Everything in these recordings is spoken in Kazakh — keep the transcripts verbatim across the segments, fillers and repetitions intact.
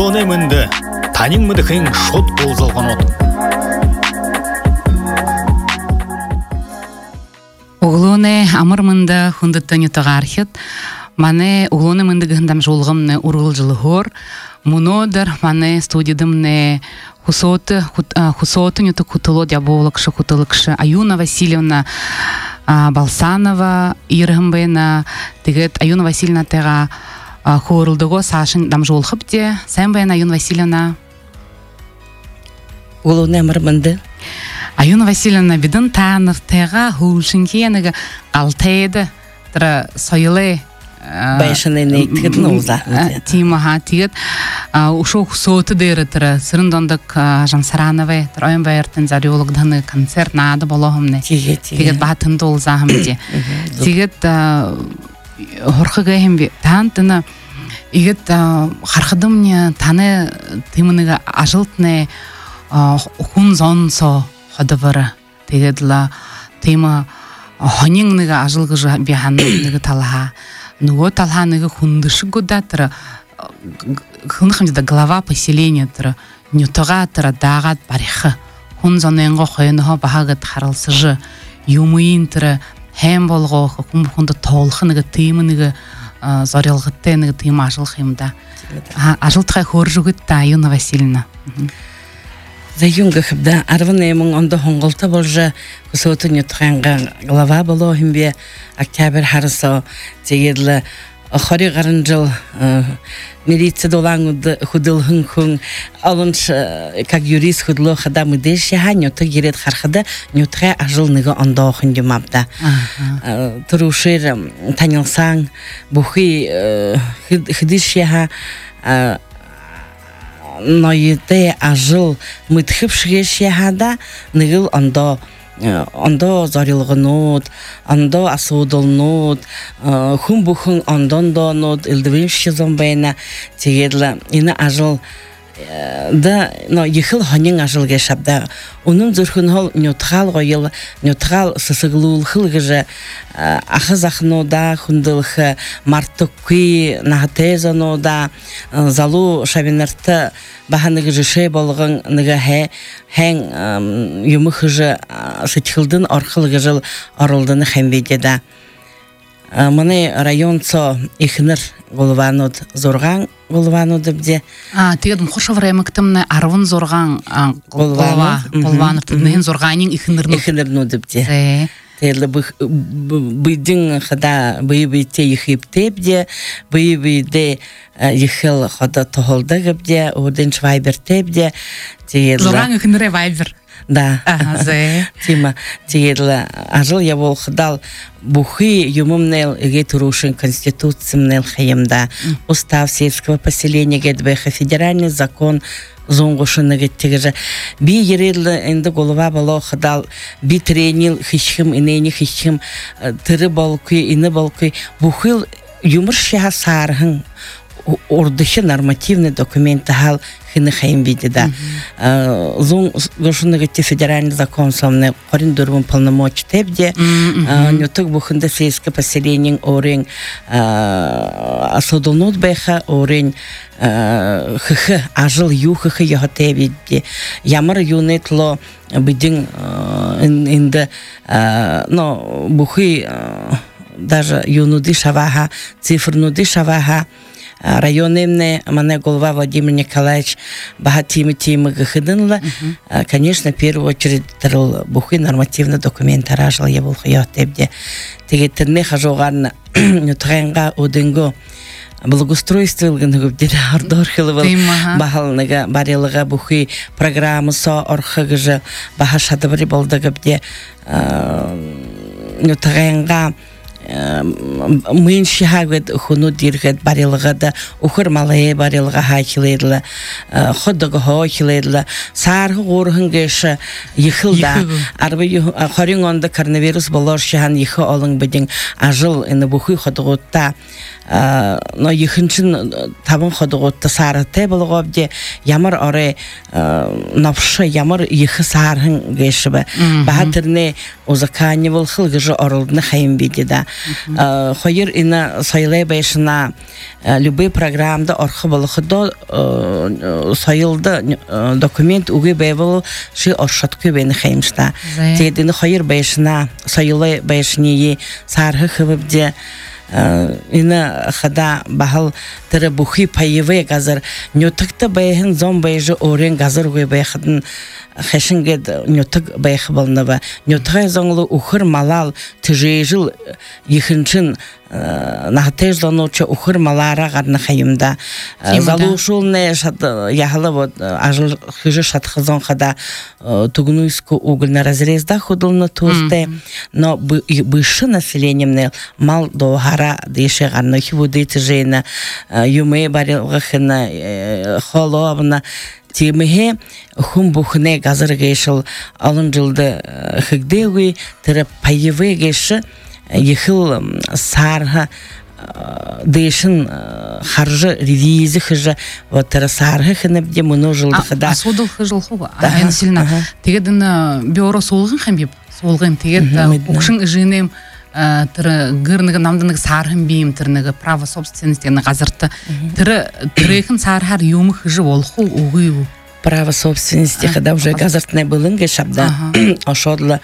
Улоне мынды, танин мыды хин шот болзалған от. Улоне амыр мында хундыттан ютағархет. Мане улоне мында гындам жолғымны урғыл жылы хор. Мунодар мане студиядымны хусоты, хусоты нюты кутыло дяболыкшы, кутылыкшы. Аюна Васильевна Балсанова, Иргымбайна, тегет Аюна Васильевна тега хорылдығы сашын дам жолғып де. Сән байын Аюна Васильевна? Улоне амыр мында. Аюна Васильевна бидin tanır teğa hulşinkiyenige altaydı tara soylı Bayşını ne tigidin olza. Тима ха тигид ушо соты дere tara сырындандык Жансаранова tara oyun bayırtın zaryologdаны концерт нады болохымны. Тигид батын долзахым де. Тигид хорхыга хемби тантыны игид хархыдым не таны тымыныга ажылтны хун зонсо Ходовара тегедла тема хонинныга ажылгыжа биханныга талха nugo талханыга хундышы годатра хынхымда глава поселения тра нютага тра дагат бариха хун заненго хойноо багат харалсыжы юмуин тра хэм болго хум хунда тоолхыныга тымыныга зорялгыттыныга тыма ажылхымда ажылтхай хоржугут та Аюна Васильевна. За юнга хабда арваны мон онда хонголта болжа хусотун ютганга глава боло химбе октябрь харсо тегедла хори гарынжыл милиция долангуд худыл хун алынш как юрист худло хада мыдеш ханё то герет хархада нютга ажылныга онда хиндимабда турушер танилсан бухи хидишя но ете ажыл мытхыпшыге шехада нигыл андо андо зарилгынут андо асудылнут хум бухун андондонут илдвинш зомбайна тегедла ина ажыл да но ехил ханин ажылге шабда унун зурхун хол нютгал гойл нютгал сысыглул хылгыжа ахазахно да хундылхы мартукки нахтезано да залу шавинарта баханыгы жеше болгон ныга хэ хэн юмыхыжы сычхылдын архылгы жыл арылдыны хэмбеде да маны районцо ихныр голванут зорган голванут дебде а тегедим хошоврай мактымны арвын зорган голва голванут дебнен зорганин ихнырны ихнырну дебде теле быдин хада быйбыйте ихиптебде быйбыйде ихил хада тохолда гебде оден швайбертебде теле зорган ихныры вайбер. Да, тема тегедла ажыл я бол хадал бухи юмумнел гетрушин конституциямнел хаемда устав сельского поселения гедбеха федеральный закон зонгошыны геттегеже би ерелла энди голова боло хадал би тренил хичхим инени хичхим тыры болку ины болку бухил юмыр шаха сархын ордыхи нормативный документы хал хины хайм видеда зон гошыны федеральный закон сомны корин дурбун полномочий тебде нютук бухында сельское поселение орен асодолнут беха орен хыхы ажыл ю хыхы яготебиде ямар юнетло бидин инде но бухи даже юнуды шаваха цифрнуды шаваха районемне мане голова Владимир Николаевич бахатими тимы гахыдынла, конечно, в первую очередь тарыл бухи нормативный документ аражал я был хьотебде. Тегетерне хажогарна нютхенга оденго благоустройство илгенегубдер ардорхилывал бахалныга барилыга бухи программы со орхыгыжы бахашадыбри болдагыбде нютхенга мын шихагет хуну диргет барилгада ухыр малае барилга хачиледла ходдога хачиледла сар горхынгеш йхылда арбы харынгонда коронавирус болор шахан йхы алың бидин ажыл эне бухы ходготта но йхынчын табын ходготта сарыте болгобде ямар аре навшы ямар йхы сархын гешбе бахатырне озаканьевыл хылгыжы арылдны хайым бидеда Хойыр ина сойлай байшына любой программда орхы болықыды сойлды документ угы байбыл ши оршат көбені хайымшта. Тегдені хойыр байшына сойлай байшынеге сархы хыбыбде ина хада бахал тыры бухи пайывы газыр нютыкты байхын зон байжы орен газыр гой байхыдын хэшингед нютык байхы болнава нютыгай зонлы ухыр малал тыжыжыл ехынчын нахтежлануча ухыр малара гарны хайымда залушулне яхалы вот ажыл хыжы шатхызон хада тугнуйску угольна разрезда худылны тусте но бышы населениемне мал доғара дейше гарны хивуды тыжейна юмы барилғыхына холовна Тимихе хум бухне газыр гешыл алын жылды хыгдеуи тірі пайывы геші ехыл сарха дейшін харжы ревизі хыжы вот тірі сархы хынып де мұны жылды хыда. А судыл хыжыл хуба? Айын сіліна. Тегедіні биоро солғын хэмбеп? Солғын тегед ұқшын жинем тірі гырныгы намдыныгы сархын бейім тірінігі право собственностьны газырты тірі сархар юмы хыжы олху уғыйу. Право собственности, когда уже газыртная былынга шабда ошодлы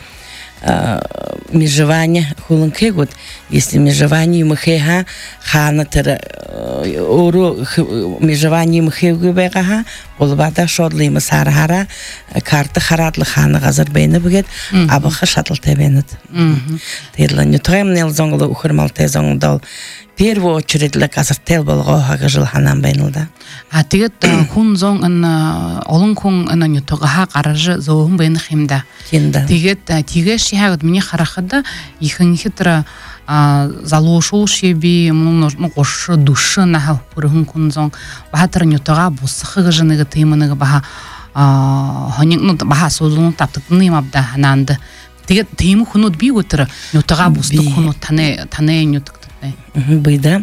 межевание хулынкы год. Если межевание мыхега хана тірі уру межевание мыхега бэгаха олбада шодлы имы сархара карты харадлы хана газыр бейні бүгет абыхы шатыл тебенет. Тейдлы нютғайм нел зоңлы ухырмал те зоңдал в первую очередь для газыртел болға оға жыл ханан бейнілді. А тегет хун зоң олың хун нютғаха қаражы зоғын бейні хемда. Тегет тегет шихагыд мне харахыда ихын хитра залошул шеби ну кош души наха пурхун кунзон бахатыр нютага бусхы гыжыныгы тыймыныгы баха хонин ну баха созун таптыкны мабда хананды тегет тыймы хунут би утыр нютага бусты хунут тане тане нютыкты быйда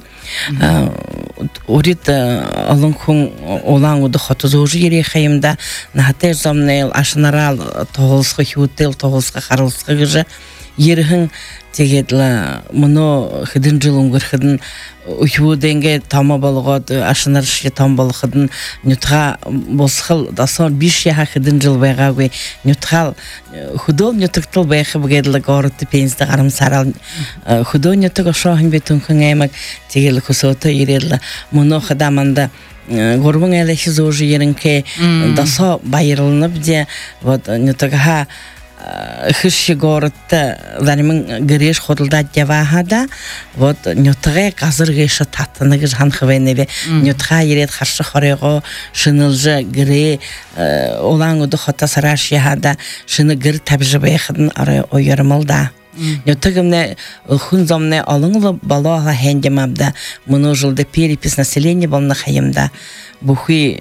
урит алын хун олан уды хотузужу ере хайымда нахатер зомнел ашынарал тоғылсқы хютел тоғылсқы харылсқы гыжы ерхін тегедла мұны хыдын жылын көрхыдын ұйу денге тама балығад ашынар шке там балықыдын нютға босқыл дасор биш яға хыдын жыл байға гөй нютғал худол нютықтыл байқы бұгеділі ғорытты пензді ғарым сарал худол нютығы шоғын бетін күн әймәк тегелі күсоты ереділі мұны хыдаманды горбың әлеші зожы ерінке дасо байырылынып де нютығаға хыши городта занимын греш ходылда девахада вот нютга газыр геша татыныгы жан хвенебе нютга ерет харшы хорего шынылжы гре олаңуды хота сараш яхада шыны гыр табжыбе хыдын ары ойырмылда нютгымне хунзомне алыңлы балаға хендемабда мұны жылды перепис населения болны хайымда бухи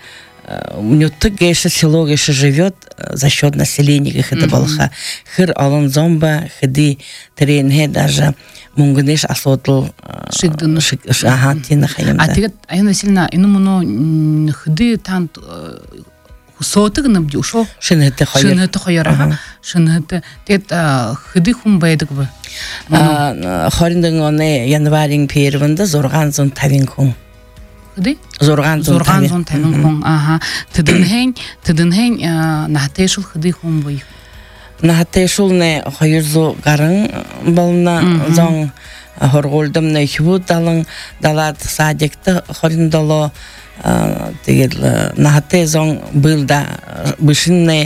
нютык гейші село гейші живет за счет населения гейші балха. Хыр алын зомба, хыды тренге даже мунгынеш асотыл шигдыны. Ага, тені хайымда. А тегет, айна сильна, ину мұны хыды тант хусотыгны бді ушо? Шыныты хайыр. Шыныты хайыр, шыныты. Тегет хыды хум байдык бы? Хорындың оны январин первында зорған зон тавин хум. Куди? Зорган зон Зорган зон тавин хум. Ага. Тыдынхен, тыдынхен нахатешыл хыды хум бой. Нахатешыл не хайырзу гарын бална зон хорголдым не хвуд далын далат садикты хорындало тегел нахате зон был да бышынне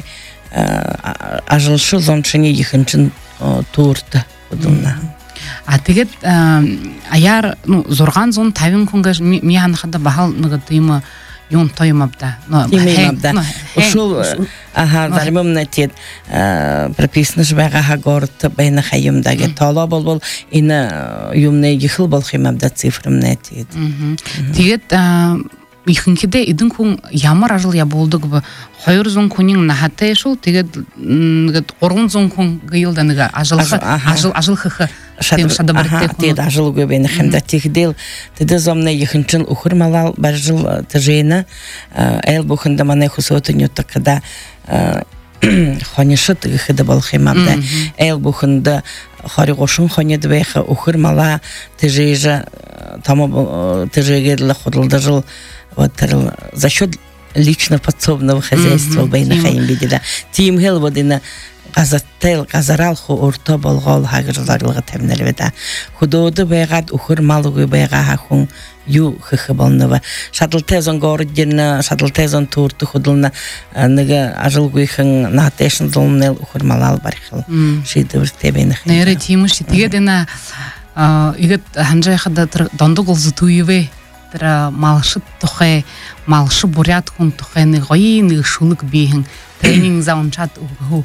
ажылшы зон чыне ехынчын турты будылна. А тегет аяр ну зорган зон тавин хунгаш ми ханхада бахал нагатыйма юн тоймабда. Но тоймабда. Ушул ага зармым натет прописано жбага город байна хайымдагы тала бол ина юмне ехил бол хаймабда цифрым натет. Тегет ихинкиде идин кун ямар ажыл я болдук бу хайыр зон кунин нахате шул тегет орун зон кун гыйлданыга ажыл ажыл ажыл хы шада барте тед ажыл гөбени хемда тигдел теде зомне ихинчил ухурмалал баржыл тежена эл бухында мане хусоты нютакада хонешыт гыхыды болхимамда эл бухында харигошун хонед беха ухыр мала тежежа там тежегедла ходылдажыл вот за счет лично подсобного хозяйства байна хайм бидила тим хел водина газаттел газаралху орто болгол хагырларлыгы темнелбеда худоды байгат ухыр малыгы байга хахун ю хыхыбалнова шадлтезон гордина шадлтезон турту худылна нага ажылгыйхын натешн золнел ухыр малал бархыл шидыр тебен нere тимуш тигедена игет ханжай хада дондугул зутуеве тра малшыт тохе малшы бурят хун тохены гойны шулык бихин тренинг заунчат угу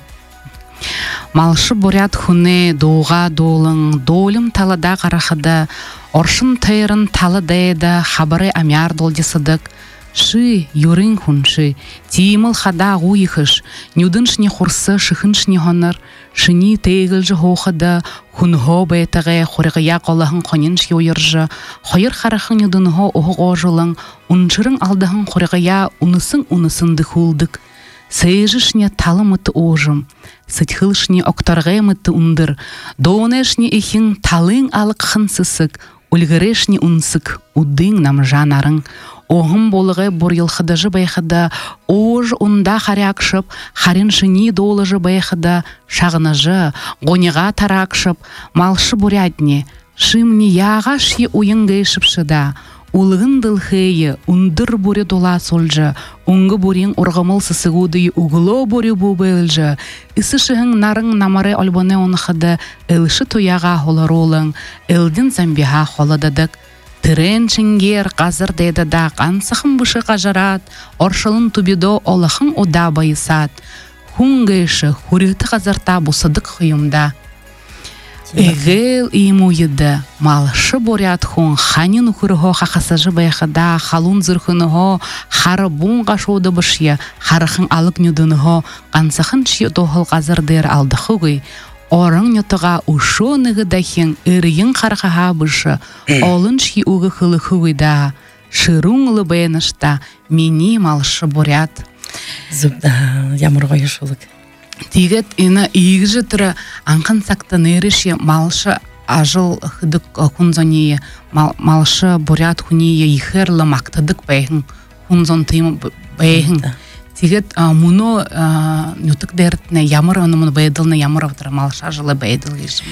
малшы бурят хуне доға долың долым талада қарахада оршын тайрын талы дайда хабары амяр долдесыдық ши юрын хунши тиимыл хада гуйхыш нюдыншни хурсы шихыншни хоныр шини тейгілжі хоқыда хунхо бәйтіғе хорығыя қолағын қонынш йойыржы хойыр харахын нюдынхо оғы ғожылың уншырың алдығын хорығыя унысың унысынды хулдық Сейжишне талымыты ожым, сытхылшне октарғаймыты ундыр, доонешне ихин талың алық хынсысык, ульгірешне унсык, удың нам жанарың, оғым болығы бұр елхыдажы байхыда, ож унда харякшып, хариншыни долыжы байхыда, шағынажы, ғониға таракшып, малшы бурядне, шымне яға ши уйыңгайшыпшыда, улығын дылхейі, ундыр бұре дола солжы, уңғы бұрен орғымыл сысығуды уғыло бұре бұбайлжы, ісішіғын нарың намары альбоне онықыды, әлші тояға холар олың, әлдін замбиға холададық. Тірен чынгер қазыр дейдада қансықын бұшы қажарат, оршылын тубидо олықын ода байысат. Хуңгайшы, хуреті қазырта бұсыдық құйымда. Эгел иму еді, малшы борят хун ханин ухырыхо хақасажы байқыда, халун зырхыныхо, хары бұн қашуды бішye, харықын алық нүдініхо, қансықын ши доғыл қазырдыр алдықығы, орың нүтіға ұшо нығыдахин, үрейін қарқаға бішы, олын ши уғы қылықығыда, шырыңылы байынышта, мені малшы борят. Зубда, ямырға ешілік. Тигет ина игжи тыра анқан сакта нериши малшы ажыл хыдык хунзония малшы бурят хуния ихерлы мактадык бэйхин хунзон тыймы бэйхин тигет муно нютык дертне ямыр оны муно бэйдылны ямыр автыра малшы ажылы бэйдыл ешім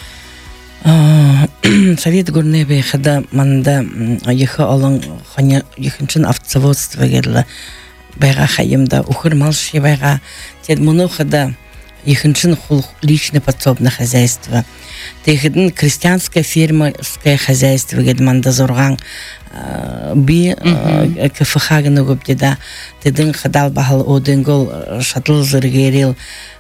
Совет горне бэйхада манда ехы алың ханя ехынчын автозаводство герлі байға хайымда ухыр малшы байға тед мунохада ихынчын хул личное подсобное хозяйство техидин крестьянское фермерское хозяйство гедманда зорган би кфхагны гөпдеда тедин хадал бахал оденгол шатыл зыргерил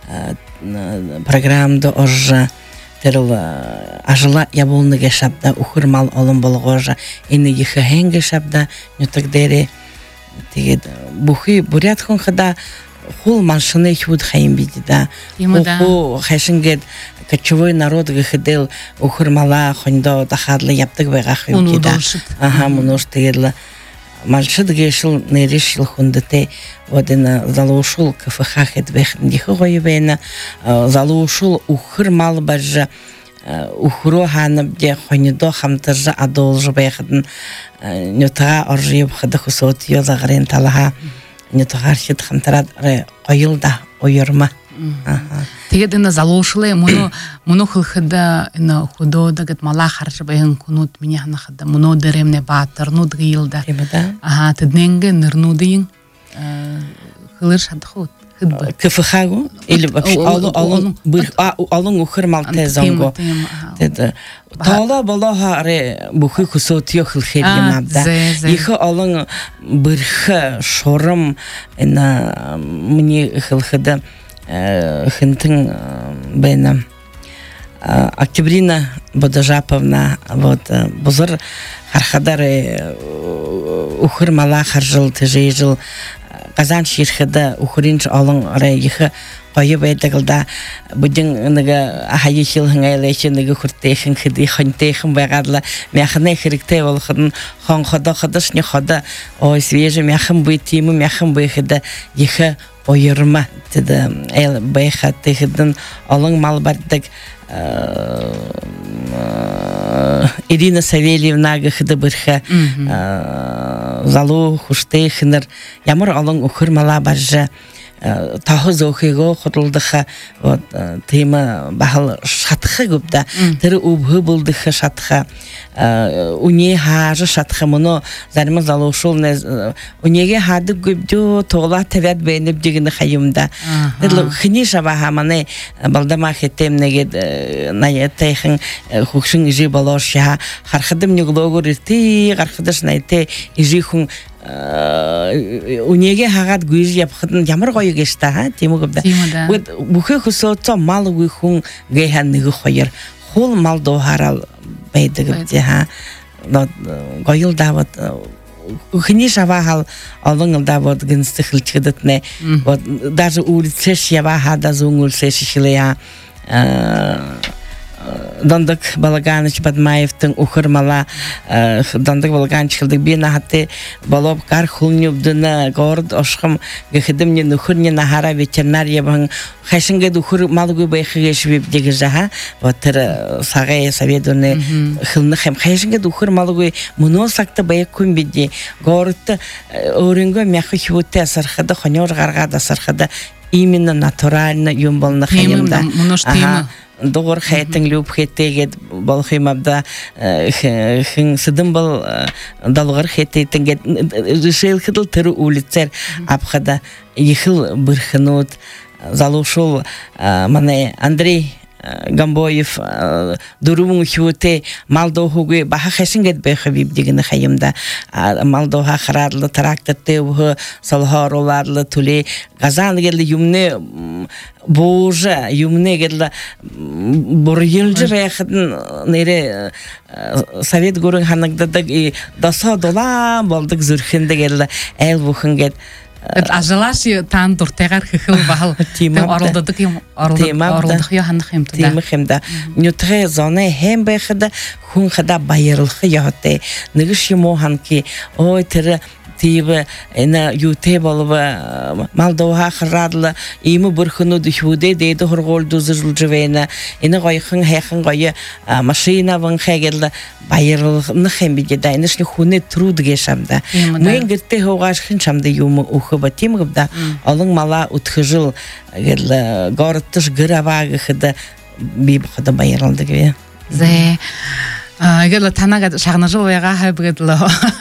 программда оржа терл ажыла яболны гешапда ухыр мал алым болгожа эни ихэнг гешапда нютагдери тэгээд бухи бурят хон хада хул машины худ хайм бидида ху хашингет кочевой народ гыхдел ухырмала хондо дахадлы яптык байга хымкида ага мунуш тегедла малшыд гешил неришил хундете водена залушул кфхахет бехнди хойбена залушул ухырмал бажа ухро ханып де хонидо хамтыржа адолжы байхадын нютага оржиып хады хусот йозагрен талаха нютагар хит хамтарад қойылда ойырма тегедена залушылы муно муно хылхыда на худо дагат мала харжы байын кунут меня ханахада муно деремне батыр нуд гыйлда ага тедненге нырнудыйын хылыр шадхут кфхагу или вообще алын бир алын ухырмал тезонго дед тала балаха ре бухи хусот йохл хелимабда ихе алын бирхе шорым на мне хылхыда хынтын бена Октябрина Бодажаповна вот бузыр хархадары ухырмала харжыл тежежил Казан ширхада ухуринч алың райхы қойып әдігілда бүдін үнігі ахайышыл хыңайлайшы үнігі хүртейхін хыды хонтейхін байғадла мяхына хіріктей олқыдың хон хода ходыш не хода ой свежі мяхын бұй тимі мяхын бұй хыда ехы ойырма теді әл байха тегідін олың мал бардық Ирина Савельевна гыхыды бырха залу хушты хыныр ямыр олың ухыр мала баржа тахы зохиго хотулдыха вот тема бахал шатха губда тыры убхы булдыха шатха уне хажы шатха моно зарма залушул не унеге хады губдю тола тавят бенеп дигин хайымда дило хини шабаха мане балдама хетем неге наятайхын хукшин ижи балоша хархадым нюглогор ирти хархадаш найте ижи хун унеге хагат гүйж япхын ямар гой гешта ха тему гыбда вот бухы хусоцо мал гүйхун гейхан ныгы хойер хол мал до харал байдыгыбде ха гойыл да вот хни шавахал алың да вот гынстыхылчыдытне вот даже улице шяваха да зунгул сешишилея Дандык Балаганыч Бадмаевтың ухырмала Дандык Балаганыч хылдык бина хатты балоб кар хулнюбдыны горд ошхым гыхыдым не нухыр не нахара ветеринария баң хайшынга духыр малгы байхыга швип деги жаха вот тыр сагай советуны хылны хэм хайшынга духыр малгы муно сакта байк күмбиди гордты өрөнгө мяхы хвутте асархада хонёр гаргада асархада именно натурально юмбалны хайымда Догор хайтын люб хетегет балхимабда хин сыдым бал далгар хететен гет решил хидл тыры улицер апхада ихил бырхнут залушул мане Андрей Гамбоев дурумун хюте малдохуге баха хашингет бехабиб дигин хайымда малдоха харарлы тракторте бу салхароларлы туле газан гелли юмне боже юмне гелла бурйылжы рахатын нере совет горын ханагдадык и даса дола болдык зүрхинде гелла эл бухынгет Ажалаши тан дуртегар хихил бахал орылдыдык юм орылдык яхандык юм туда. Тема хемда. Нютре зоне хем бехда хун хада байырлыхы яхте. Нигиш юмохан ки ой тире тибе на юте болба малдоха храдлы имы бурхыну дихуде дейди хорголду зырылжывена ины гайхын хайхын гайы машина ван хагелла байырлыгны хем биде дайнышны хуне труд гешамда мен гетте хогашхын шамда юмы ухыба тимгда алың мала утхыжыл гелла горттыш гыравагы хыда биб хыда байырлды ге зе гелла танага шагнажыл вяга хабгедло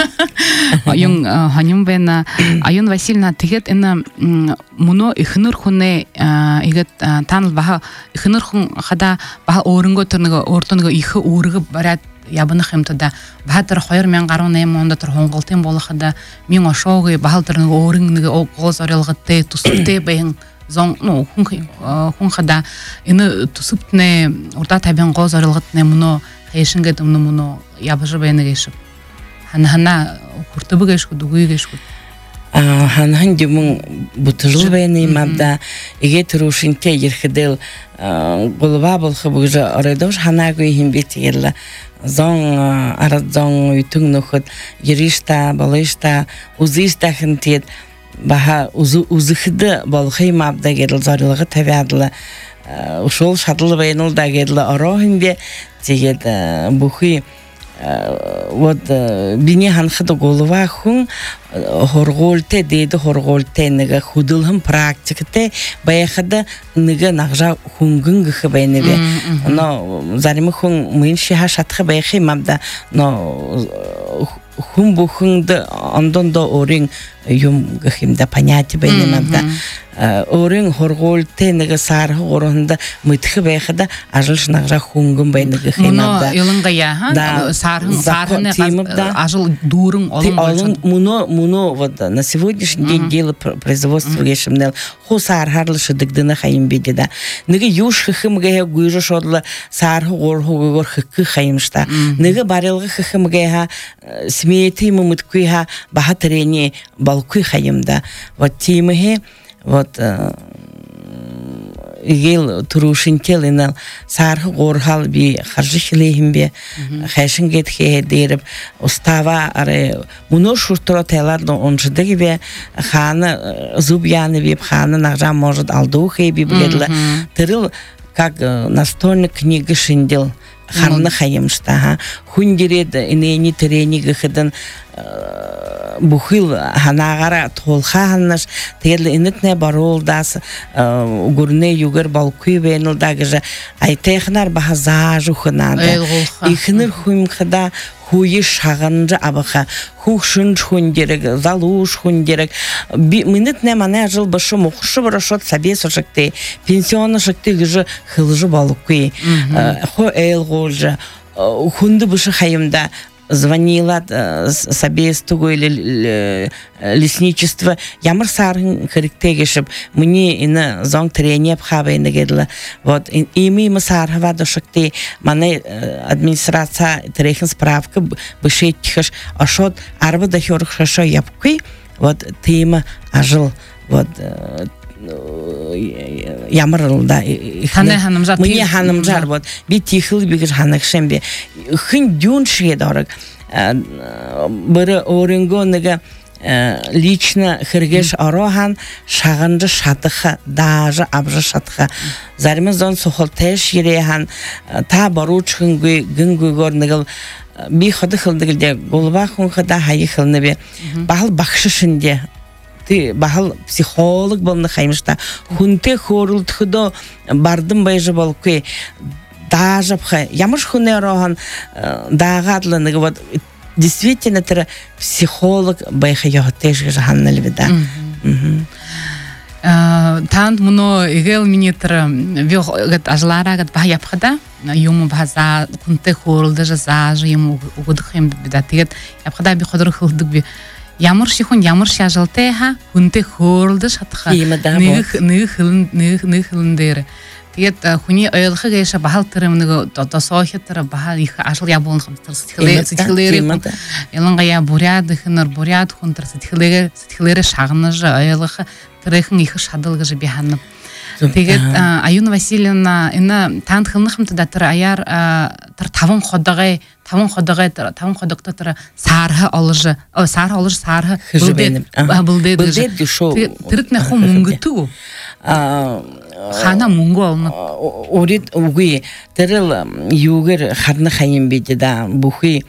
Аюн ханим бена Аюн Васильевна тегет ина муно ихнур хуне игет таныл баха ихнур хун хада баха орынго турныга ортоныга ихы урыгы барат ябыны хемтада баатыр хойр мен гаруна эм онда тур хоңголтен болохада мен ошоғы бахалтырныга орынгныга оғоз орелгытте тусупте бейн зон ну хун хада ины тусуптне орта табен гоз орелгытне муно хайшынгет муно муно ябыжы бейне гешип Хана куртыбы гешку дугуй гешку. Ханхан дюмун бутыжыл бейни мабда иге турушинте ерхидел голова болхы бугжа оредош ханагуй химбит ерла зон арат зон уйтун нухот еришта балышта узишта хинтет баха узыхыды болхы мабда герл зарылығы тавядылы ушол шатылы бейнул да герлы орохинде тегет бухи вот бине ханхыды голова хун хорголте дейді хорголте неге худылхым практикте баяхыды неге нағжа хунгын гыхы бәйнебе но заримы хун мын шиха шатхы баяхы мабда но хун бухынды ондон да орин юм гыхымда понятие бәйне мабда орин хорголте неге сархы орында мытхы баяхыда ажылш нағжа хунгын бәйне гыхы мабда Муно елынға я сархын сархыны ажыл дурын олын муно муно вот на сегодняшний день дело производства гешемнел хусар харлышы дыгдына хайым бедеда неге юш хыхым ге гүйжө шодлы сархы горху гор хыкы хайымшта неге барылгы хыхым ге смети мумыткуй ха бахатрени балкуй хайымда вот тимы вот игел турушинтел инал сархы горхал би харжышлехим бе хэшин гетхе дереп устава аре муно шуртро телар онжыдыгы бе ханы зубьяны бе ханы нагжа может алдухе би бгедла тырыл как настольная книга шиндел харны хаемшта хундиред инени тренинг хыдан бухил ханагара толханнаш терле инетне баролдас угурне югер балкуй бенил дагыжа айтехнар бахаза жухнада ихнер хуймхада хуй шаганжа абаха хушын хундерек залуш хундерек минетне мане жыл башы мухшы барашот сабес ошакте пенсионы шакте гыжы хылжы балкуй хо эл голжа хунды башы хаемда звонила собес тугой лесничество ямар сарын корректегешіп мне ина зон трение пхабайны гедла вот ими мы сархава дошакте мане администрация трехин справка бышеттихаш ашот арба дахёр хашо япкой вот тема ажил вот ямырылда хане ханымжар мне ханымжар вот би тихил бигер ханакшембе хин дюн шедорг бары оренгонга лично хиргеш арохан шагынжы шатыха даже абжы шатыха заримызон сохолтеш ерехан та баручхын гынгы горнагыл би ходы хылдыгылде голба хунхада хайы хылныбе бахыл бахшышынде ты бахал психолог болны хаймышта хунте хорултхудо бардым байжы болкуй даже пха ямыш хуне рохан дагатлы вот действительно это психолог байха йохтеш жаханнал беда танд муно игел минитр вих гат ажлара гат бах япхада юму база хунте хорулды жаза юму угудхым беда тет япхада би ходыр хылдык би ямар шихон ямар шажалтеха хунте хорлды шатха ных ных ных ных лындер тет хуни аялха геша бахал тырымны то сохетра бахал их ашыл ябон хамтар ситхле ситхлере яланга я буряд хнар буряд хунтар ситхлере ситхлере шагныжы аялха тырыхын их шадылгы же биханып тегет Аюна Васильевна ина танд хылнахымты да тыр аяр тыр тавын ходагай тавын ходагай тавын ходакта тыр сархы алыжы о сархы алыжы сархы булдет булдет булдет шо тыртне хо мунгту хана мунгу алны орит уги тырыл югер харны хайым беде да бухи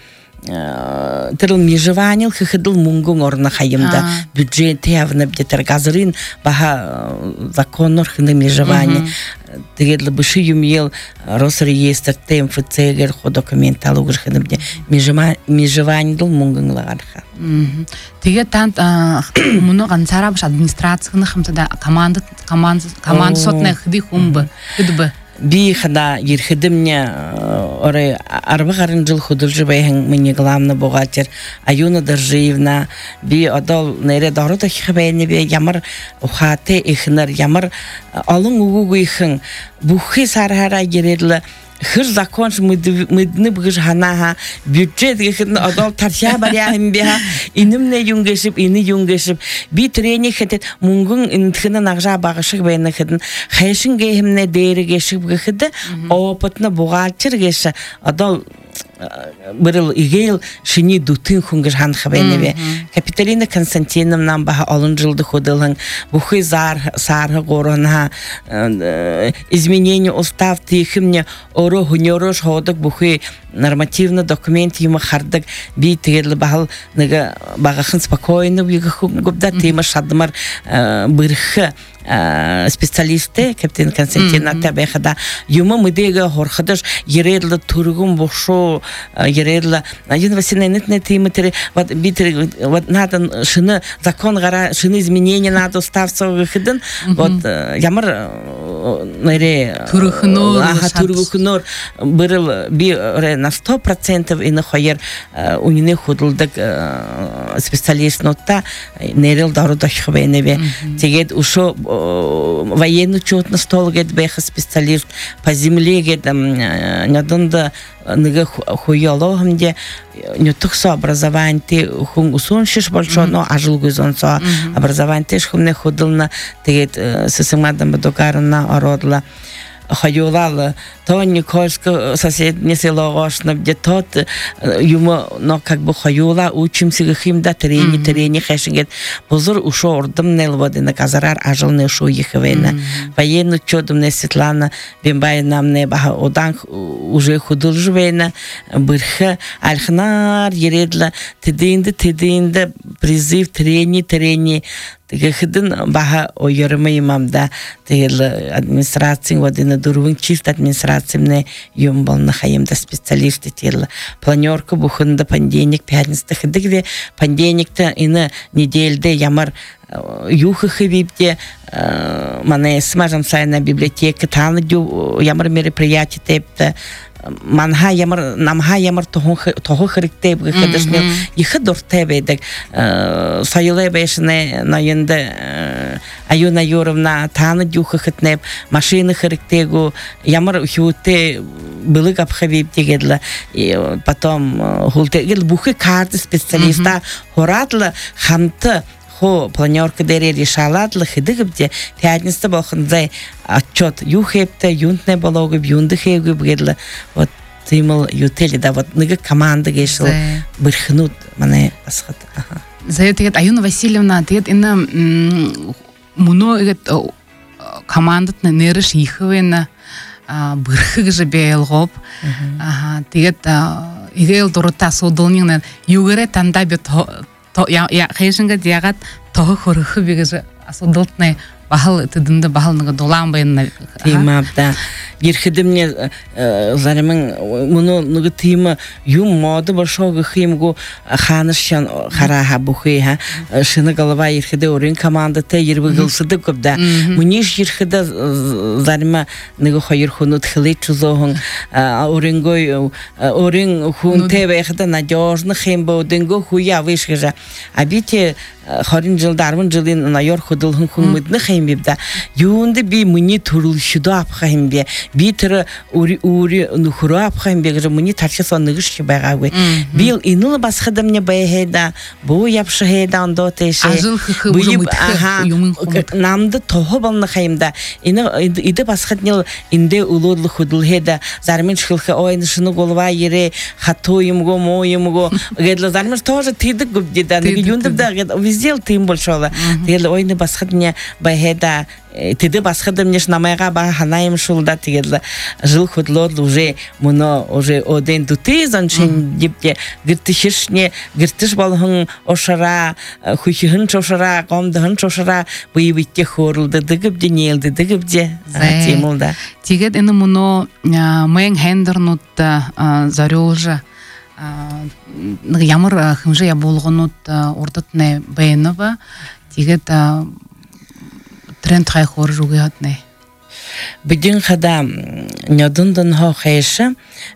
тырыл межеванил хыхыдыл мунгун орна хайымда бюджет явно бдетер газрин баха законнор хыны межевани тегедлы бышы юмел Росреестр ТМФЦгер хо документал угр хыны бде межеванил мунгун лагарха теге тант муну гансара баш администрацияны хымтада команда команда команда сотна хыды хумбы хыдбы би хада ерхидимне орай арба гарын жыл худылжы байхын мне главный бухгалтер Аюна Доржиевна би одол нере дору да хабайны би ямар ухаты ихнер ямар алын угугу ихын бухи сархара гередлы хыр законш мыдны бгыш ханаха бюджет гехн одол тарша баряхым биха инемне юнгешип ини юнгешип би тренинг хетет мунгун интхына нагжа багышык байны хедин хайшин гехимне дерегешип гехде опытны бухгалтер геше одол бирил игел шини дутын хунгер хан хабайнебе Капиталина Константиновна баха алын жылды ходылын бухы зар сархы горона изменение устав тихимне оро хунёрош ходык бухы нормативный документ ему хардык би тегел бахал нага багахын спокойно бига губда тема шадмар бирхы специалисты капитан Константин Атабехада юма мыдега хорхадыш ередлы тургум бошо ередлы Аюна Васильевна нетне тиматери вот битер вот надо шины закон гара шины изменения надо ставиться выходен вот ямар нере турхнор ага турхнор бирил би на сто процентов и на хоер у них ходулдак специалист нота нерел дару дашхбенебе тегет ушо военный учетный стол гет беха специалист по земле гет надо нага хуялогым де нютукса образование те хун усон шиш большой, но ажил гузонса образование те хумне ходилна тегет сесимадам бадокарна ородла хаюлал то Никольск соседнее село Гошно, где тот ему, но как бы хаюла учимся химда трени трени хэшигет позор ушо ордом нел воды на казарар ажил не шо ехвена военную чудом не Светлана бимбай нам не баха одан уже худул живена бирха альхнар ередла тединде тединде призыв трени трени Тэгэхэдэн баха ойрмай имамда тэгэл администрацийн водына дөрвөн чифт администрацийн юм болно хаямда специалисты тэгэл планерка бухында понедельник пятница хэдэгве понедельникта ины недельде ямар юхы хвибде мане смажам сайна библиотека таны ямар мероприятие тепта манха ямар намха ямар тохо тохо хрикте бгэдэшне их дуртебедек сайылэ бэшне наенде аюна юровна таны юхы хэтнеп машины хриктегу ямар хюте былык апхавип дегедла потом хултегел бухы карты специалиста хоратла хамты хо планерка дере решаладлы хидыгыбде пятница болхындай отчет юхепте юнтне бологы юндыхеги бгедла вот тымыл ютели да вот ныгы команда гешил бирхнут мане асхат за это Аюна Васильевна тет ина муно эт командатны нереш ихвена бирхыг же белгоп ага тет игел дурта содолнин югере танда бет то я я хэшинга диагат то хорхы бигэж асудалтны бахал тединде бахалныга долан байна тимабда ерхэдэмне заримын муну нугы тима юм моды башога химгу ханышан хараха бухи ха шына голова ерхэдэ орин команда те ербыгылсыды көпдә муниш ерхэдэ зарима нугы хайыр хунут хлыч зоһун орингой орин хун те бэхдэ надежны химбо динго хуя вышгыжа абите харин жылдармын жылын найор худулхун хумыдны химбда юнды би муни турулшуду апхаймбе битер ури ури нухура апхаймбе гыжы муни тарчыса ныгыш байгагы бил инул басхадамне байхеда бу япшыхеда андо теше бу ага намды toho балны хаймда ины иде басхаднел инде улурлы худулхеда зармин шхылхы ойнышыны голова ере хатоимго моимго гедла зармин тоже тидик губдида юндыда везде тим большого тэгэл ойны басхадне байхеда тиде басхадам неш намайга ба ханаим шулда тигедла жил худлор уже муно уже один дути заншин дипте гиртишне гиртиш балхын ошара хухихын чошара гомдын чошара буйбитте хорулды дигип денелди дигипде тимулда тигет эне муно мен хендернут зарёлжа ямар хымжы я болгонут ордатне бейнова тигет тренд хай хор жугатне Бидин хада нядундан хо хэша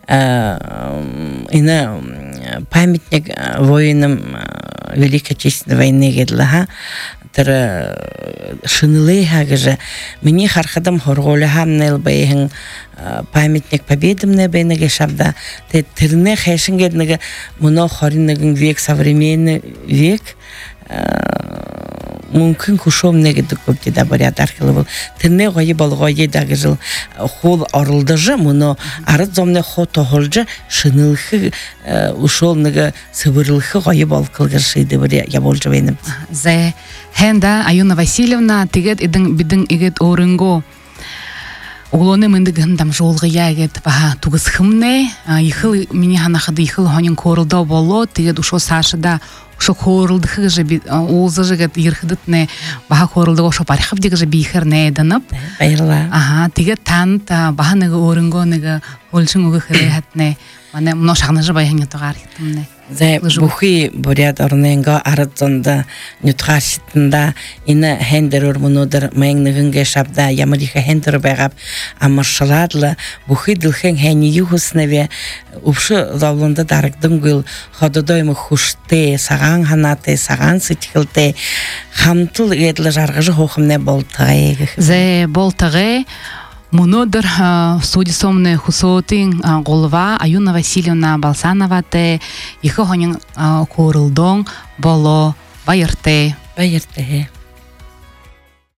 ина памятник воинам Великой Отечественной войны гедла тер шынылы хагыжа мини хархадам хорголы хамнел бейхин памятник победамне бейнеге шабда терне хэшин геднеге муно хориннеген век современный век мумкин кушом негедик көпте да барят аркылы был тенне гойы болгойы дагы жыл хол орылды же муно арыт зомне хо тохолжы шынылхы ушол неге сыбырлыхы гойы болкылгыр шыйды бір я болжы бейнім зе хенда Аюна Васильевна тигет идин бидин игет орынго Улоны мынды гындам жолғы ягет баха тугыз хымне ихыл мини ханахады ихыл хонин корылда боло тигет ушо сашыда ушо корылдыхы же олзы жегет ирхыдытне баха корылды ошо парихып деге же бихер не эденып байырла ага тигет тант баха неге орынго неге олшын угы хыре хатне мане мно шағны же байхын ятуға архитымне Зе бухи борят орненго арыдзонда нютрашитында ина хендер урмунудыр мэйнгнігінге шабда ямыриха хендер байгап амаршаладла бухи дылхен хэни юхусневе упшы завлында дарыгдым гыл хододоймы хуште саған ханате саған сычхылте хамтыл едлі жарғыжы хохымне болтығы Зе болтығы Мунодыр судисомны хусотин голова Аюна Васильевна Балсанова те ихо хонин курылдон боло байырте. Байырте.